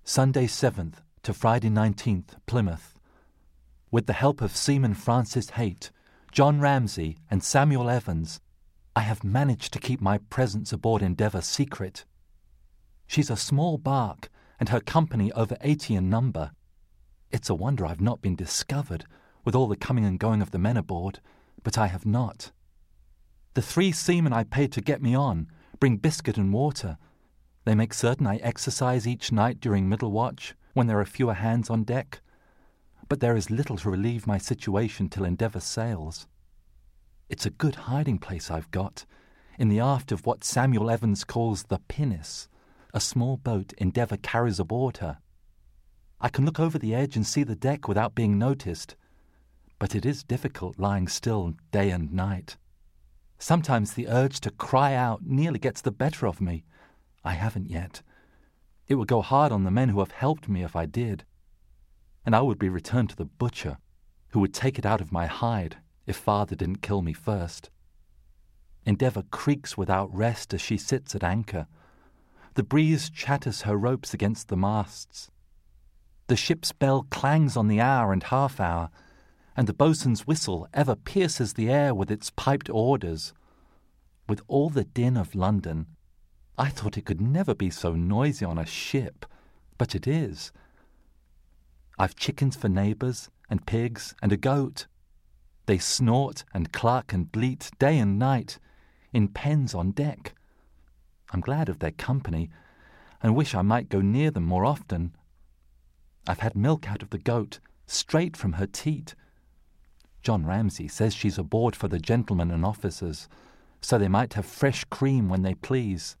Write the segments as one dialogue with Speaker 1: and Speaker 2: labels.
Speaker 1: Sunday 7th to Friday 19th, Plymouth. With the help of Seaman Francis Haight, John Ramsey and Samuel Evans, I have managed to keep my presence aboard Endeavour secret. She's a small bark, and her company over 80 in number. It's a wonder I've not been discovered, with all the coming and going of the men aboard, but I have not. The 3 seamen I paid to get me on bring biscuit and water. They make certain I exercise each night during middle watch, when there are fewer hands on deck. But there is little to relieve my situation till Endeavour sails. It's a good hiding place I've got, in the aft of what Samuel Evans calls the pinnace, a small boat Endeavour carries aboard her. I can look over the edge and see the deck without being noticed, but it is difficult lying still day and night. Sometimes the urge to cry out nearly gets the better of me. I haven't yet. It would go hard on the men who have helped me if I did. And I would be returned to the butcher, who would take it out of my hide if father didn't kill me first. Endeavour creaks without rest as she sits at anchor. The breeze chatters her ropes against the masts. The ship's bell clangs on the hour and half hour, and the boatswain's whistle ever pierces the air with its piped orders. With all the din of London, I thought it could never be so noisy on a ship, but it is. I've chickens for neighbours, and pigs, and a goat. They snort and cluck and bleat day and night, in pens on deck. I'm glad of their company, and wish I might go near them more often. I've had milk out of the goat, straight from her teat. John Ramsey says she's aboard for the gentlemen and officers, so they might have fresh cream when they please.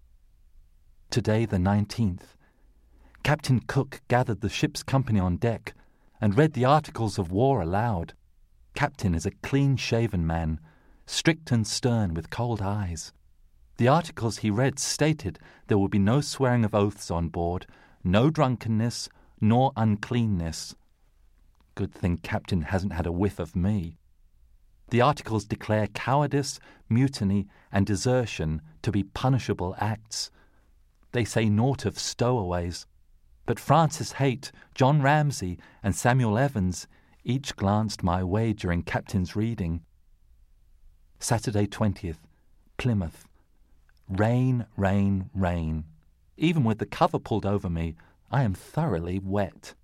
Speaker 1: Today, the 19th, Captain Cook gathered the ship's company on deck and read the articles of war aloud. Captain is a clean-shaven man, strict and stern with cold eyes. The articles he read stated there would be no swearing of oaths on board, no drunkenness, nor uncleanness. Good thing Captain hasn't had a whiff of me. The articles declare cowardice, mutiny, and desertion to be punishable acts. They say naught of stowaways, but Francis Haight, John Ramsey, and Samuel Evans each glanced my way during Captain's reading. Saturday 20th, Plymouth. Rain, rain, rain. Even with the cover pulled over me, I am thoroughly wet.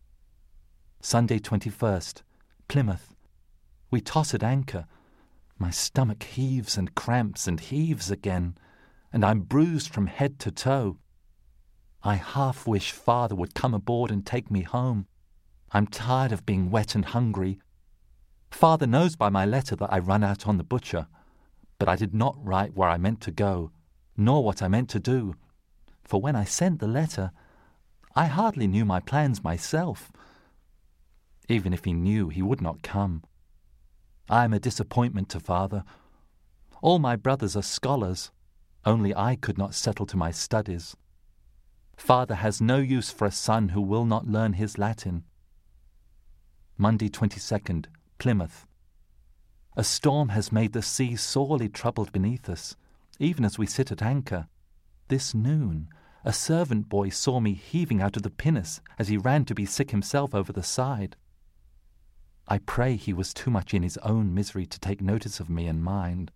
Speaker 1: Sunday 21st, Plymouth. We toss at anchor. My stomach heaves and cramps and heaves again, and I'm bruised from head to toe. I half wish father would come aboard and take me home. I'm tired of being wet and hungry. Father knows by my letter that I run out on the butcher, but I did not write where I meant to go, nor what I meant to do, for when I sent the letter, I hardly knew my plans myself. Even if he knew, he would not come. I am a disappointment to father. All my brothers are scholars. Only I could not settle to my studies. Father has no use for a son who will not learn his Latin. Monday 22nd, Plymouth. A storm has made the sea sorely troubled beneath us, even as we sit at anchor. This noon, a servant boy saw me heaving out of the pinnace as he ran to be sick himself over the side. I pray he was too much in his own misery to take notice of me and mine.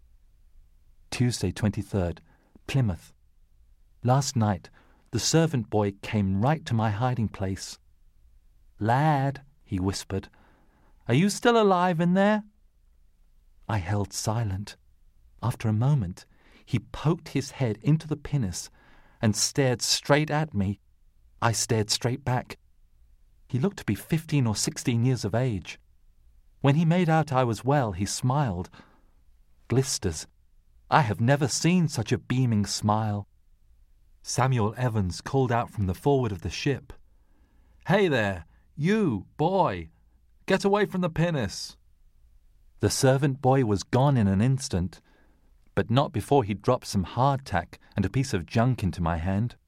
Speaker 1: Tuesday 23rd, Plymouth. Last night, the servant boy came right to my hiding place. "Lad," he whispered, "are you still alive in there?" I held silent. After a moment, he poked his head into the pinnace and stared straight at me. I stared straight back. He looked to be 15 or 16 years of age. When he made out I was well, he smiled. Blisters! I have never seen such a beaming smile. Samuel Evans called out from the forward of the ship, "Hey there, you, boy! Get away from the pinnace!" The servant boy was gone in an instant, but not before he dropped some hardtack and a piece of junk into my hand.